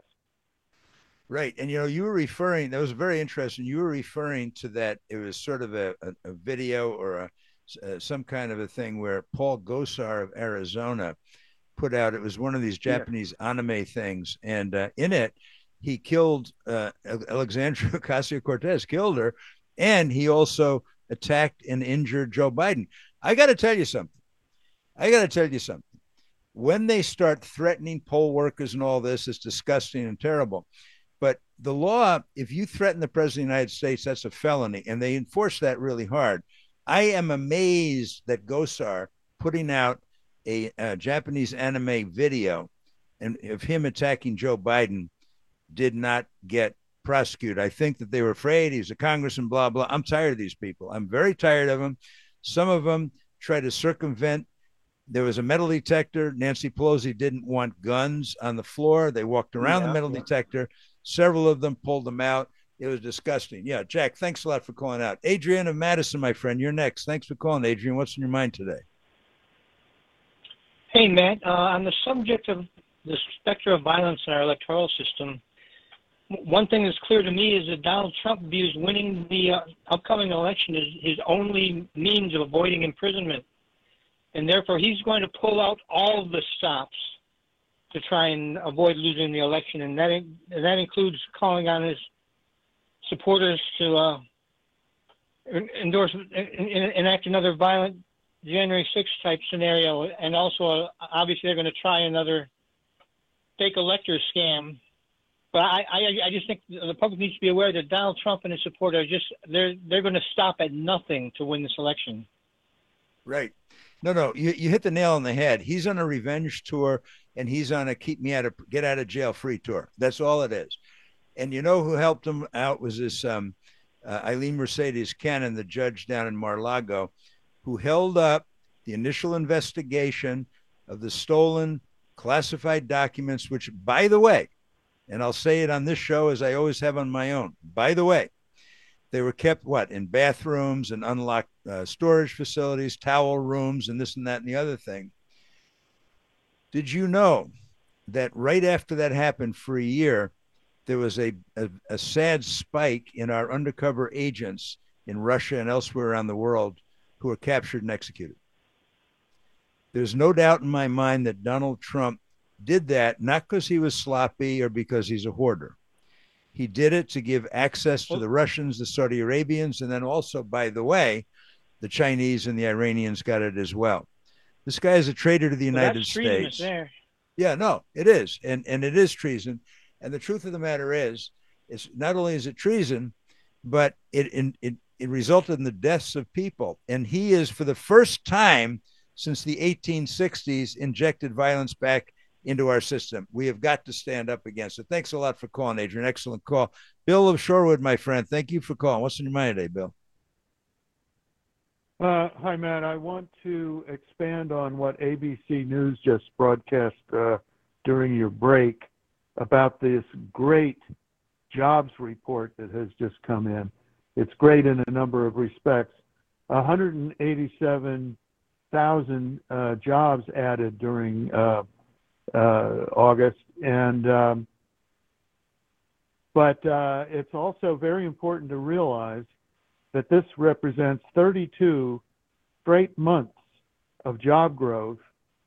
Right, and you know, you were referring. That was very interesting. You were referring to that. It was sort of a, a, a video or a uh, some kind of a thing where Paul Gosar of Arizona put out. It was one of these Japanese yeah. anime things, and uh, in it, he killed uh, Alexandria Ocasio-Cortez, killed her, and he also attacked and injured Joe Biden. I got to tell you something. I got to tell you something. When they start threatening poll workers and all this, it's disgusting and terrible. But the law, if you threaten the president of the United States, that's a felony, and they enforce that really hard. I am amazed that Gosar putting out a, a Japanese anime video and of him attacking Joe Biden did not get prosecuted. I think that they were afraid he's a congressman, blah, blah. I'm tired of these people. I'm very tired of them. Some of them try to circumvent. There was a metal detector. Nancy Pelosi didn't want guns on the floor. They walked around yeah, the metal yeah. detector. Several of them pulled them out. It was disgusting. Yeah, Jack, thanks a lot for calling out. Adrian of Madison, my friend, you're next. Thanks for calling, Adrian. What's in your mind today? Hey, Matt. Uh, on the subject of the specter of violence in our electoral system, one thing that's clear to me is that Donald Trump views winning the uh, upcoming election as his only means of avoiding imprisonment. And therefore, he's going to pull out all of the stops to try and avoid losing the election. And that, in, that includes calling on his supporters to uh, endorse, enact another violent January sixth type scenario. And also, uh, obviously, they're going to try another fake elector scam. But I, I, I just think the public needs to be aware that Donald Trump and his supporters are just they're they're going to stop at nothing to win this election. Right. No, no, you, you hit the nail on the head. He's on a revenge tour, and he's on a keep me out of get out of jail free tour. That's all it is. And you know who helped him out was this um, uh, Eileen Mercedes Cannon, the judge down in Mar-a-Lago, who held up the initial investigation of the stolen classified documents, which, by the way, and I'll say it on this show as I always have on my own, by the way, they were kept, what, in bathrooms and unlocked uh, storage facilities, towel rooms, and this and that and the other thing. Did you know that right after that happened for a year, there was a, a, a sad spike in our undercover agents in Russia and elsewhere around the world who were captured and executed? There's no doubt in my mind that Donald Trump did that not because he was sloppy or because he's a hoarder. He did it to give access to the Russians, the Saudi Arabians, and then also, by the way, the Chinese and the Iranians got it as well. This guy is a traitor to the well, United that's States. There. Yeah, no, it is. And, and it is treason. And the truth of the matter is, it's not only is it treason, but it, it, it, it resulted in the deaths of people. And he is, for the first time since the eighteen sixties, injected violence back into our system. We have got to stand up against it. Thanks a lot for calling, Adrian. Excellent call. Bill of Shorewood, my friend, thank you for calling. What's in your mind today, Bill? Uh, hi, Matt. I want to expand on what A B C News just broadcast uh, during your break about this great jobs report that has just come in. It's great in a number of respects. one hundred eighty-seven thousand uh, jobs added during uh, uh, August, and um, but uh, it's also very important to realize that this represents thirty-two straight months of job growth.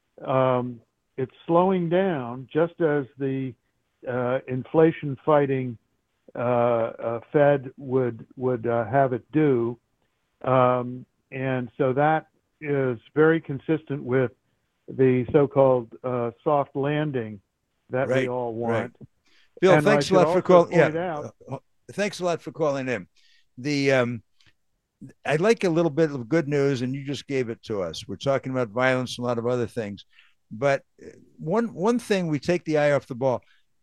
Um, it's slowing down, just as the uh, inflation-fighting uh, uh, Fed would would uh, have it do, um, and so that is very consistent with the so-called uh, soft landing that Right, we all want. right. Bill, And I thanks a should lot for also calling. Yeah, point out- uh, thanks a lot for calling in. The um, I'd like a little bit of good news, and you just gave it to us. We're talking about violence and a lot of other things, but one one thing, we take the eye off the ball.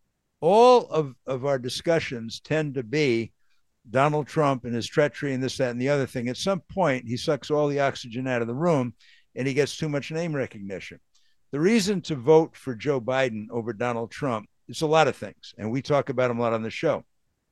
All of, of our discussions tend to be Donald Trump and his treachery and this, that, and the other thing. At some point, he sucks all the oxygen out of the room, and he gets too much name recognition. The reason to vote for Joe Biden over Donald Trump is a lot of things, and we talk about them a lot on the show.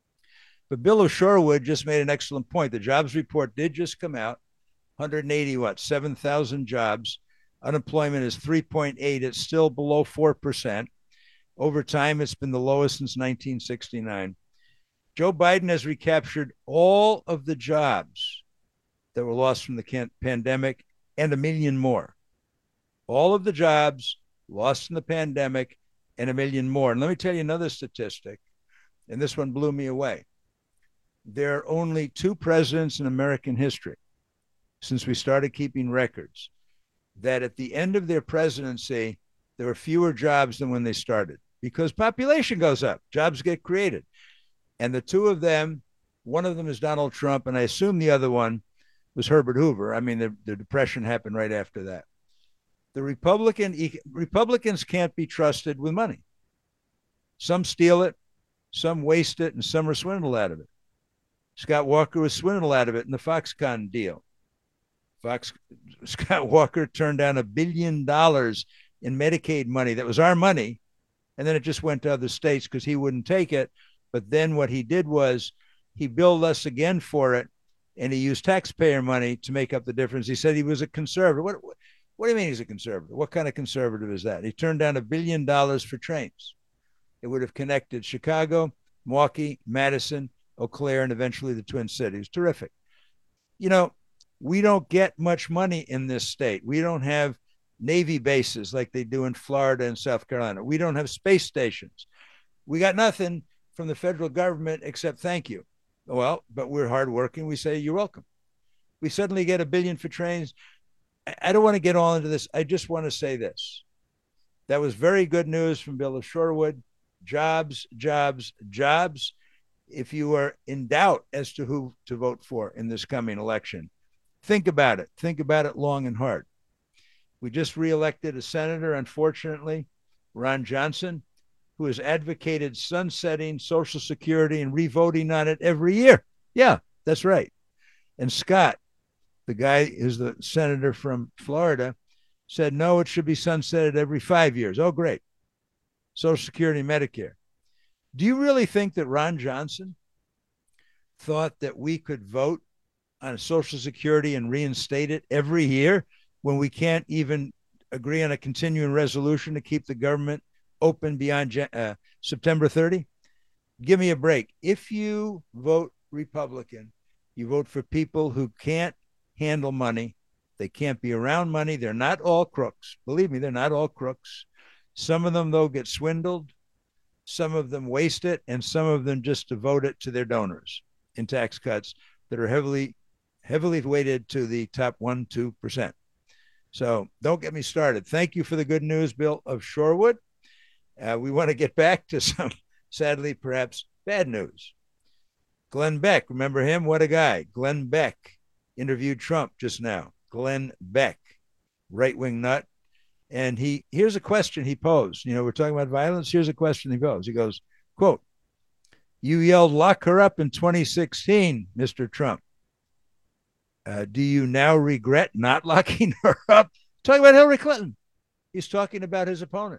But Bill O'Shorewood just made an excellent point. The jobs report did just come out. one hundred eighty, what, seven thousand jobs. Unemployment is three point eight. It's still below four percent. Over time, it's been the lowest since nineteen sixty-nine. Joe Biden has recaptured all of the jobs that were lost from the can- pandemic and a million more. All of the jobs lost in the pandemic and a million more. And let me tell you another statistic, and this one blew me away. There are only two presidents in American history, since we started keeping records, that at the end of their presidency, there were fewer jobs than when they started, because population goes up, jobs get created. And the two of them, one of them is Donald Trump, and I assume the other one was Herbert Hoover. I mean, the, the Depression happened right after that. The Republican Republicans can't be trusted with money. Some steal it, some waste it, and some are swindled out of it. Scott Walker was swindled out of it in the Foxconn deal. Fox, Scott Walker turned down a billion dollars in Medicaid money that was our money, and then it just went to other states because he wouldn't take it. But then what he did was he billed us again for it, and he used taxpayer money to make up the difference. He said he was a conservative. What, what do you mean he's a conservative? What kind of conservative is that? He turned down a billion dollars for trains. It would have connected Chicago, Milwaukee, Madison, Eau Claire, and eventually the Twin Cities. Terrific. You know, we don't get much money in this state. We don't have Navy bases like they do in Florida and South Carolina. We don't have space stations. We got nothing from the federal government except thank you. Well, but we're hardworking. We say, you're welcome. We suddenly get a billion for trains. I don't want to get all into this. I just want to say this. That was very good news from Bill O'Shorewood. Jobs, jobs, jobs. If you are in doubt as to who to vote for in this coming election, think about it. Think about it long and hard. We just reelected a senator, unfortunately, Ron Johnson, who has advocated sunsetting Social Security and revoting on it every year. Yeah, that's right. And Scott, the guy is the senator from Florida, said, no, it should be sunsetted every five years. Oh, great. Social Security and Medicare. Do you really think that Ron Johnson thought that we could vote on Social Security and reinstate it every year when we can't even agree on a continuing resolution to keep the government open beyond uh, September thirtieth? Give me a break. If you vote Republican, you vote for people who can't handle money. They can't be around money. They're not all crooks. Believe me, they're not all crooks. Some of them, though, get swindled. Some of them waste it, and some of them just devote it to their donors in tax cuts that are heavily, heavily weighted to the top one, two percent. So don't get me started. Thank you for the good news, Bill O'Shorewood. Uh, we want to get back to some, sadly, perhaps bad news. Glenn Beck, remember him? What a guy. Glenn Beck interviewed Trump just now. Glenn Beck, right-wing nut. And he here's a question he posed. You know, we're talking about violence. Here's a question he posed. He goes, quote, you yelled, lock her up in twenty sixteen, Mister Trump. Uh, do you now regret not locking her up? Talking about Hillary Clinton. He's talking about his opponent.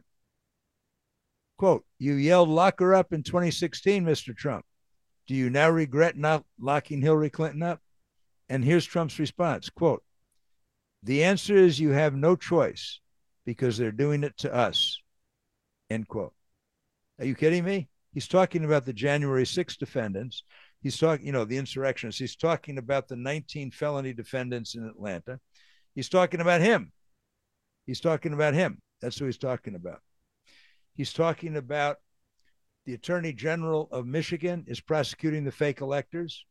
Quote, you yelled, lock her up in twenty sixteen, Mister Trump. Do you now regret not locking Hillary Clinton up? And here's Trump's response. Quote, The answer is you have no choice because they're doing it to us, end quote. Are you kidding me? He's talking about the January sixth defendants. He's talking, you know, the insurrectionists. He's talking about the nineteen felony defendants in Atlanta. He's talking about him. He's talking about him. That's who he's talking about. He's talking about the Attorney General of Michigan is prosecuting the fake electors.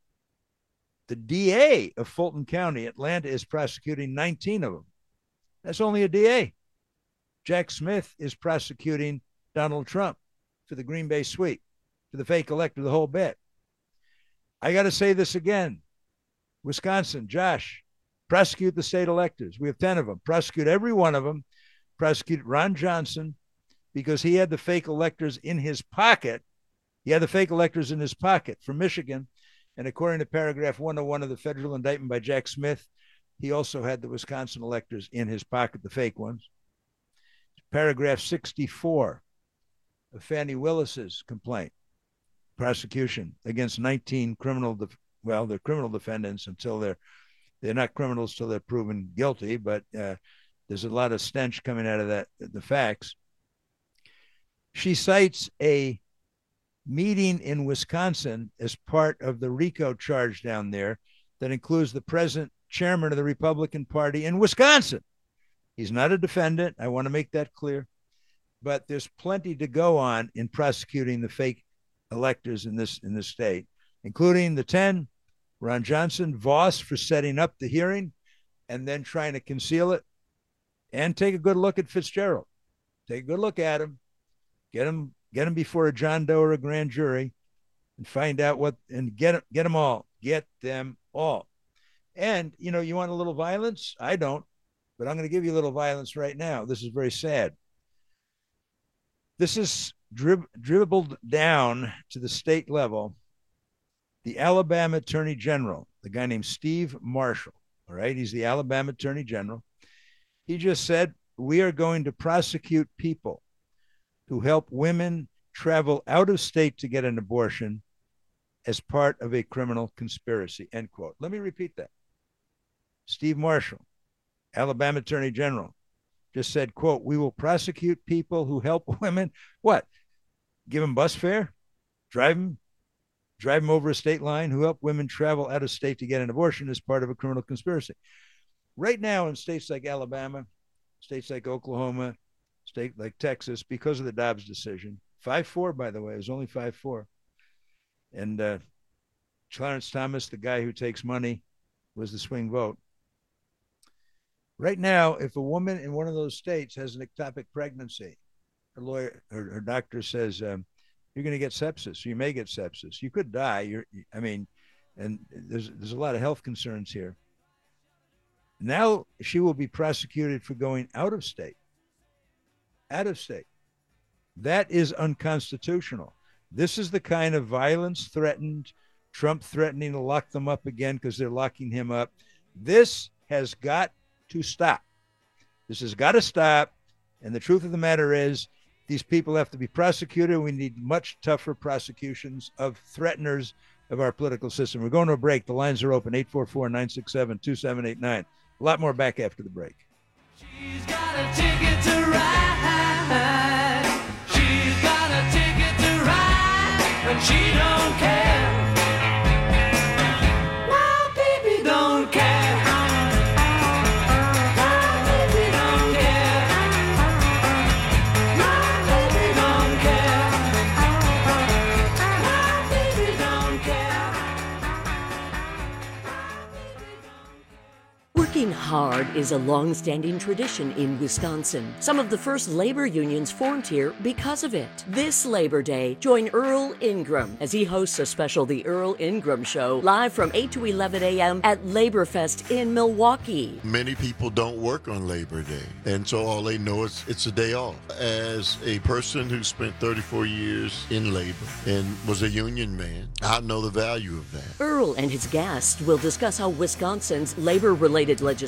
The D A of Fulton County, Atlanta, is prosecuting nineteen of them. That's only a D A. Jack Smith is prosecuting Donald Trump for the Green Bay sweep, for the fake elector, the whole bit. I got to say this again. Wisconsin, Josh, prosecute the state electors. We have ten of them. Prosecute every one of them. Prosecute Ron Johnson because he had the fake electors in his pocket. He had the fake electors in his pocket from Michigan. And according to paragraph one oh one of the federal indictment by Jack Smith, he also had the Wisconsin electors in his pocket, the fake ones. Paragraph sixty-four of Fannie Willis's complaint, prosecution against nineteen criminal, def- well, they're criminal defendants until they're, they're not criminals till they're proven guilty, but uh, there's a lot of stench coming out of that, the facts. She cites a meeting in Wisconsin as part of the RICO charge down there that includes the present chairman of the Republican Party in Wisconsin. He's not a defendant. I want to make that clear. But there's plenty to go on in prosecuting the fake electors in this in this state, including the ten, Ron Johnson, Voss for setting up the hearing and then trying to conceal it, and take a good look at Fitzgerald. Take a good look at him. Get him Get them before a John Doe or a grand jury and find out what, and get, get them all. Get them all. And, you know, you want a little violence? I don't, but I'm going to give you a little violence right now. This is very sad. This is drib- dribbled down to the state level. The Alabama Attorney General, the guy named Steve Marshall, all right? He's the Alabama Attorney General. He just said, we are going to prosecute people who help women travel out of state to get an abortion as part of a criminal conspiracy, end quote. Let me repeat that. Steve Marshall, Alabama Attorney General, just said, quote, we will prosecute people who help women, what? Give them bus fare? Drive them? Drive them over a state line? Who help women travel out of state to get an abortion as part of a criminal conspiracy. Right now in states like Alabama, states like Oklahoma, state like Texas, because of the Dobbs decision, five four, by the way, it was only five four. And uh, Clarence Thomas, the guy who takes money, was the swing vote. Right now, if a woman in one of those states has an ectopic pregnancy, her lawyer, her, her doctor says, um, you're going to get sepsis. You may get sepsis. You could die. You're, I mean, and there's there's a lot of health concerns here. Now she will be prosecuted for going out of state. Out of state. That is unconstitutional. This is the kind of violence threatened, Trump threatening to lock them up again because they're locking him up. This has got to stop. This has got to stop. And the truth of the matter is, these people have to be prosecuted. We need much tougher prosecutions of threateners of our political system. We're going to a break. The lines are open, eight four four, nine six seven, two seven eight nine. A lot more back after the break. She's got a ticket to ride. She's got a ticket to ride, and she don't care. My baby don't care. My baby don't care. My baby don't care. My baby don't care. Working hard is a long-standing tradition in Wisconsin. Some of the first labor unions formed here because of it. This Labor Day, join Earl Ingram as he hosts a special The Earl Ingram Show live from eight to eleven a.m. at Laborfest in Milwaukee. Many people don't work on Labor Day, and so all they know is it's a day off. As a person who spent thirty-four years in labor and was a union man, I know the value of that. Earl and his guests will discuss how Wisconsin's labor-related legislation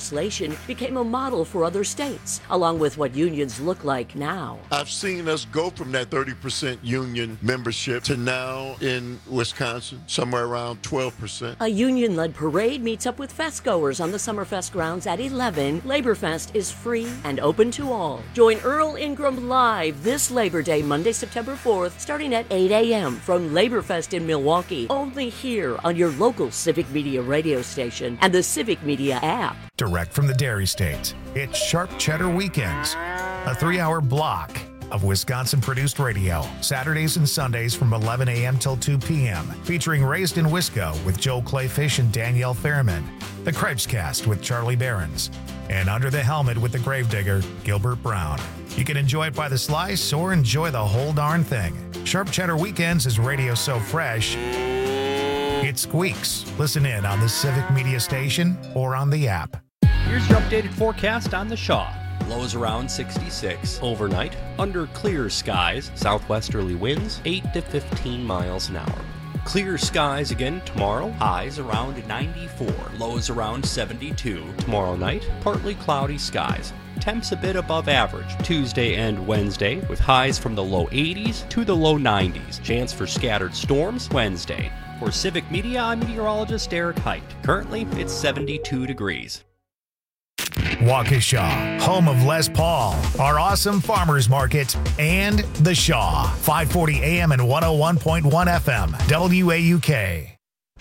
legislation became a model for other states, along with what unions look like now. I've seen us go from that thirty percent union membership to now in Wisconsin, somewhere around twelve percent. A union-led parade meets up with festgoers on the Summerfest grounds at eleven. LaborFest is free and open to all. Join Earl Ingram live this Labor Day, Monday, September fourth, starting at eight a.m. from LaborFest in Milwaukee, only here on your local Civic Media radio station and the Civic Media app. Direct from the Dairy State, it's Sharp Cheddar Weekends, a three-hour block of Wisconsin-produced radio, Saturdays and Sundays from eleven a.m. till two p.m., featuring Raised in Wisco with Joe Clayfish and Danielle Fairman, The Crepescast with Charlie Behrens, and Under the Helmet with the Gravedigger, Gilbert Brown. You can enjoy it by the slice or enjoy the whole darn thing. Sharp Cheddar Weekends is radio so fresh, it squeaks. Listen in on the Civic Media station or on the app. Here's your updated forecast on the Shaw. Lows around sixty-six overnight, under clear skies, southwesterly winds eight to fifteen miles an hour. Clear skies again tomorrow, highs around ninety-four, lows around seventy-two. Tomorrow night, partly cloudy skies. Temps a bit above average Tuesday and Wednesday, with highs from the low eighties to the low nineties. Chance for scattered storms Wednesday. For Civic Media, I'm meteorologist Eric Height. Currently, it's seventy-two degrees. Waukesha, home of Les Paul, our awesome farmers market, and The Shaw, five forty a.m. and one oh one point one F M, W A U K.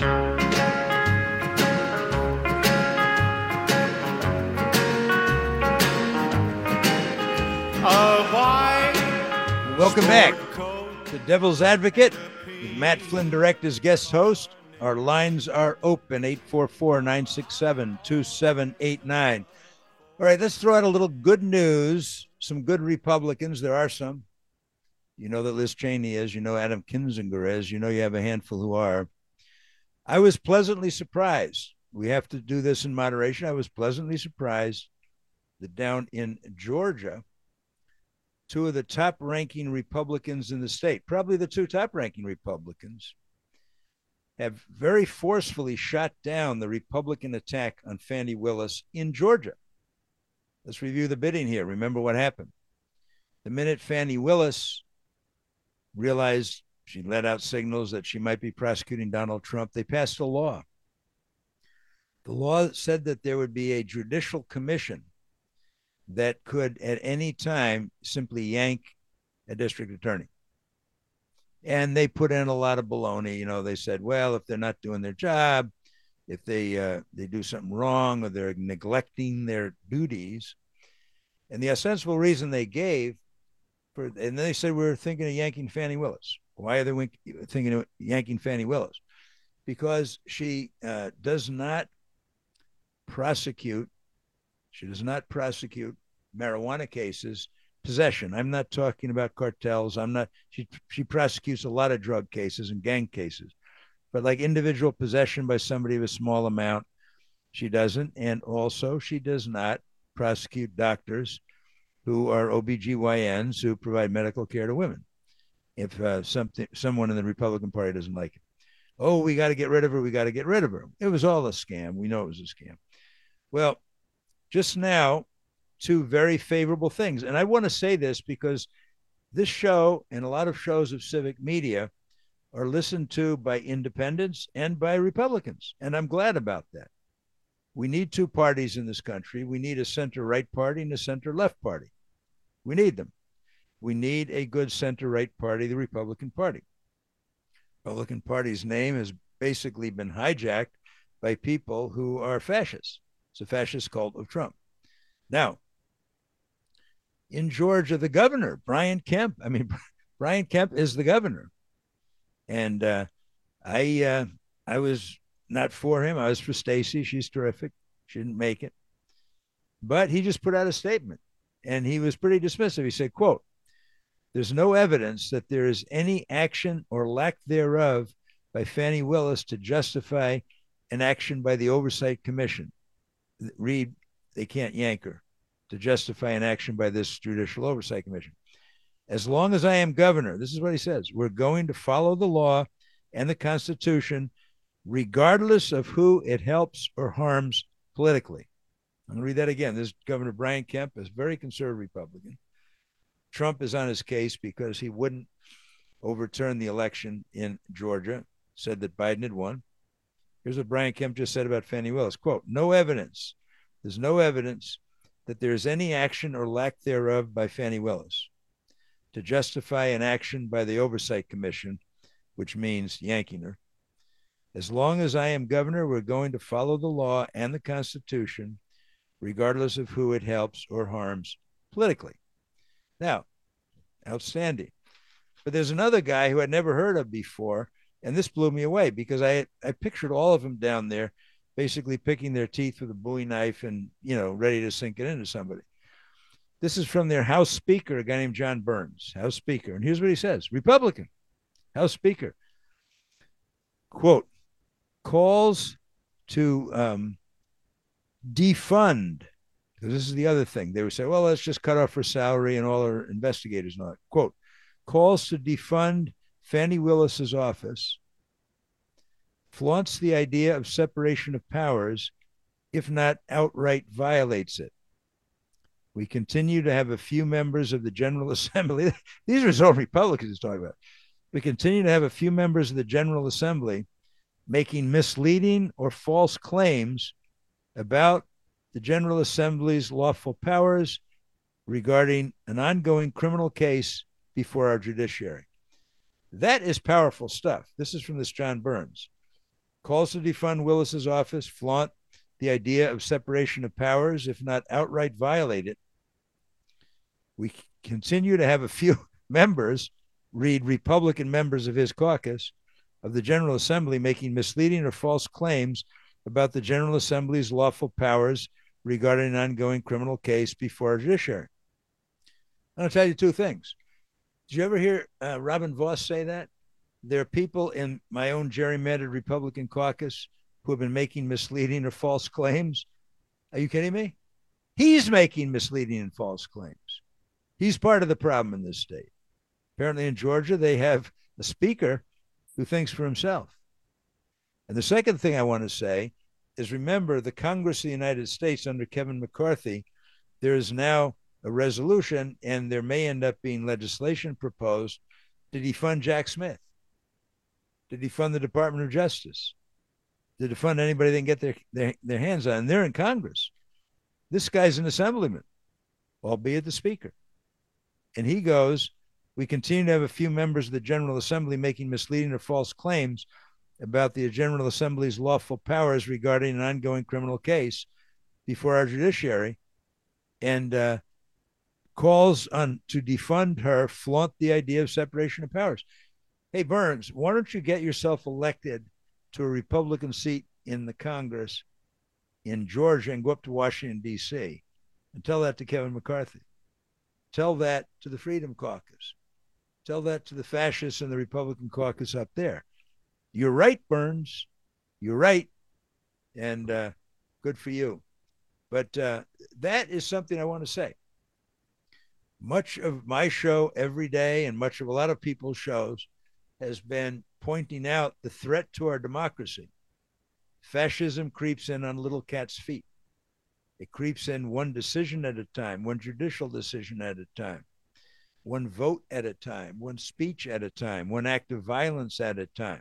Welcome back to Devil's Advocate with Matt Flynn Direct as guest host. Our lines are open, eight four four, nine six seven, two seven eight nine. All right, let's throw out a little good news. Some good Republicans. There are some. You know that Liz Cheney is. You know Adam Kinzinger is. You know you have a handful who are. I was pleasantly surprised. We have to do this in moderation. I was pleasantly surprised that down in Georgia, two of the top-ranking Republicans in the state, probably the two top-ranking Republicans, have very forcefully shot down the Republican attack on Fani Willis in Georgia. Let's review the bidding here. Remember what happened. The minute Fani Willis realized she let out signals that she might be prosecuting Donald Trump, they passed a law. The law said that there would be a judicial commission that could at any time simply yank a district attorney. And they put in a lot of baloney. You know, they said, well, if they're not doing their job, if they uh, they do something wrong or they're neglecting their duties. And the ostensible reason they gave, for, and then they said, we're thinking of yanking Fani Willis. Why are they wink- thinking of yanking Fani Willis? Because she uh, does not prosecute, she does not prosecute marijuana cases, possession. I'm not talking about cartels. I'm not, she, she prosecutes a lot of drug cases and gang cases. But like individual possession by somebody of a small amount, she doesn't. And also she does not prosecute doctors who are O B G Y Ns who provide medical care to women. If uh, something, someone in the Republican Party doesn't like it. Oh, we got to get rid of her. We got to get rid of her. It was all a scam. We know it was a scam. Well, just now, two very favorable things. And I want to say this because this show and a lot of shows of Civic Media are listened to by independents and by Republicans. And I'm glad about that. We need two parties in this country. We need a center-right party and a center-left party. We need them. We need a good center-right party, the Republican Party. The Republican Party's name has basically been hijacked by people who are fascists. It's a fascist cult of Trump. Now, in Georgia, the governor, Brian Kemp, I mean, Brian Kemp is the governor. And uh, I uh, I was not for him. I was for Stacey. She's terrific. She didn't make it. But he just put out a statement, and he was pretty dismissive. He said, quote, "There's no evidence that there is any action or lack thereof by Fani Willis to justify an action by the Oversight Commission." Read, they can't yank her to justify an action by this Judicial Oversight Commission. As long as I am governor, this is what he says, we're going to follow the law and the Constitution, regardless of who it helps or harms politically. I'm going to read that again. This is Governor Brian Kemp, is a very conservative Republican. Trump is on his case because he wouldn't overturn the election in Georgia, said that Biden had won. Here's what Brian Kemp just said about Fani Willis. Quote, no evidence. There's no evidence that there's any action or lack thereof by Fani Willis to justify an action by the Oversight Commission, which means yanking her. As long as I am governor, we're going to follow the law and the Constitution, regardless of who it helps or harms politically. Now, outstanding. But there's another guy who I'd never heard of before, and this blew me away because I I pictured all of them down there basically picking their teeth with a Bowie knife and, you know, ready to sink it into somebody. This is from their House Speaker, a guy named John Burns, House Speaker. And here's what he says, Republican, House Speaker, quote, calls to um, defund, because this is the other thing. They would say, well, let's just cut off her salary and all her investigators and all that. Quote, calls to defund Fani Willis's office, flaunts the idea of separation of powers, if not outright violates it. We continue to have a few members of the General Assembly. These are his own Republicans talking about. We continue to have a few members of the General Assembly making misleading or false claims about the General Assembly's lawful powers regarding an ongoing criminal case before our judiciary. That is powerful stuff. This is from this John Burns. Calls to defund Willis's office, flaunt the idea of separation of powers, if not outright violate it. We continue to have a few members, read Republican members of his caucus, of the General Assembly making misleading or false claims about the General Assembly's lawful powers regarding an ongoing criminal case before our judiciary. I'm going to tell you two things. Did you ever hear uh, Robin Voss say that? There are people in my own gerrymandered Republican caucus who have been making misleading or false claims. Are you kidding me? He's making misleading and false claims. He's part of the problem in this state. Apparently in Georgia, they have a speaker who thinks for himself. And the second thing I want to say is, remember, the Congress of the United States under Kevin McCarthy, there is now a resolution, and there may end up being legislation proposed to defund Jack Smith, to defund the Department of Justice, to defund anybody they can get their, their, their hands on. And they're in Congress. This guy's an assemblyman, albeit the speaker. And he goes, we continue to have a few members of the General Assembly making misleading or false claims about the General Assembly's lawful powers regarding an ongoing criminal case before our judiciary, and uh, calls on to defund her, flaunt the idea of separation of powers. Hey, Burns, why don't you get yourself elected to a Republican seat in the Congress in Georgia and go up to Washington, D C, and tell that to Kevin McCarthy. Tell that to the Freedom Caucus. Tell that to the fascists in the Republican caucus up there. You're right, Burns. You're right. And uh, good for you. But uh, that is something I want to say. Much of my show every day, and much of a lot of people's shows, has been pointing out the threat to our democracy. Fascism creeps in on little cat's feet. It creeps in one decision at a time, one judicial decision at a time, one vote at a time, one speech at a time, one act of violence at a time.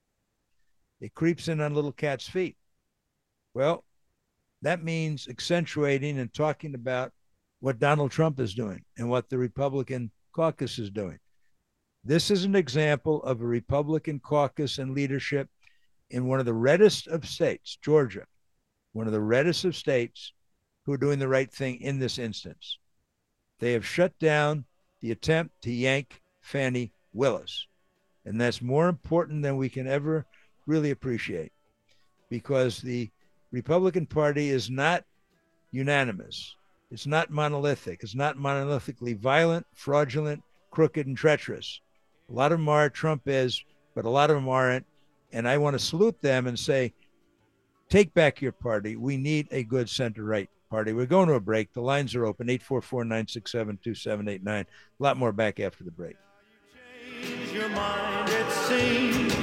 It creeps in on little cat's feet. Well, that means accentuating and talking about what Donald Trump is doing and what the Republican caucus is doing. This is an example of a Republican caucus and leadership in one of the reddest of states, Georgia, one of the reddest of states, who are doing the right thing in this instance. They have shut down the attempt to yank Fani Willis. And that's more important than we can ever really appreciate, because the Republican Party is not unanimous. It's not monolithic. It's not monolithically violent, fraudulent, crooked, and treacherous. A lot of them are, Trump is, but a lot of them aren't. And I want to salute them and say, take back your party. We need a good center-right party. We're going to a break. The lines are open, eight four four, nine six seven, two seven eight nine. A lot more back after the break. Change your mind, it seems.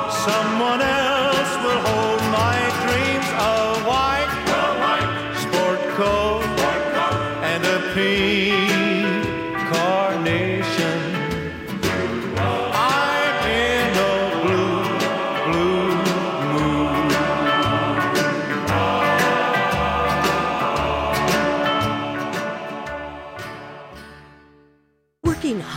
Someone else will hold my dreams. A white, a white sport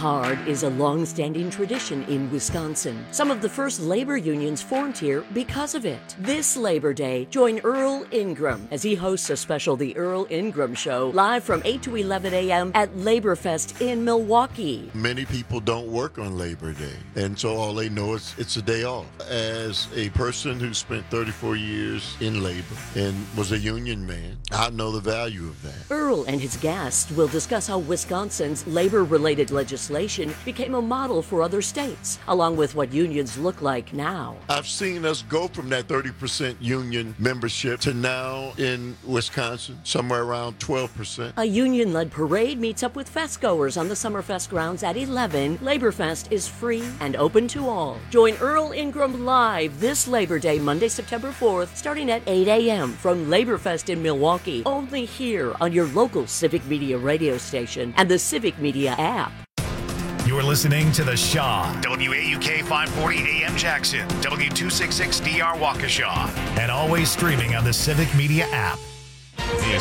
hard is a long-standing tradition in Wisconsin. Some of the first labor unions formed here because of it. This Labor Day, join Earl Ingram as he hosts a special The Earl Ingram Show live from eight to eleven a.m. at Laborfest in Milwaukee. Many people don't work on Labor Day, and so all they know is it's a day off. As a person who spent thirty-four years in labor and was a union man, I know the value of that. Earl and his guests will discuss how Wisconsin's labor-related legislation became a model for other states, along with what unions look like now. I've seen us go from that thirty percent union membership to now in Wisconsin, somewhere around twelve percent. A union-led parade meets up with festgoers on the Summerfest grounds at eleven. Laborfest is free and open to all. Join Earl Ingram live this Labor Day, Monday, September fourth, starting at eight a.m. from Laborfest in Milwaukee, only here on your local Civic Media radio station and the Civic Media app. You're listening to The Shaw, W A U K five forty A M Jackson, W two sixty-six D R Waukesha, and always streaming on the Civic Media app.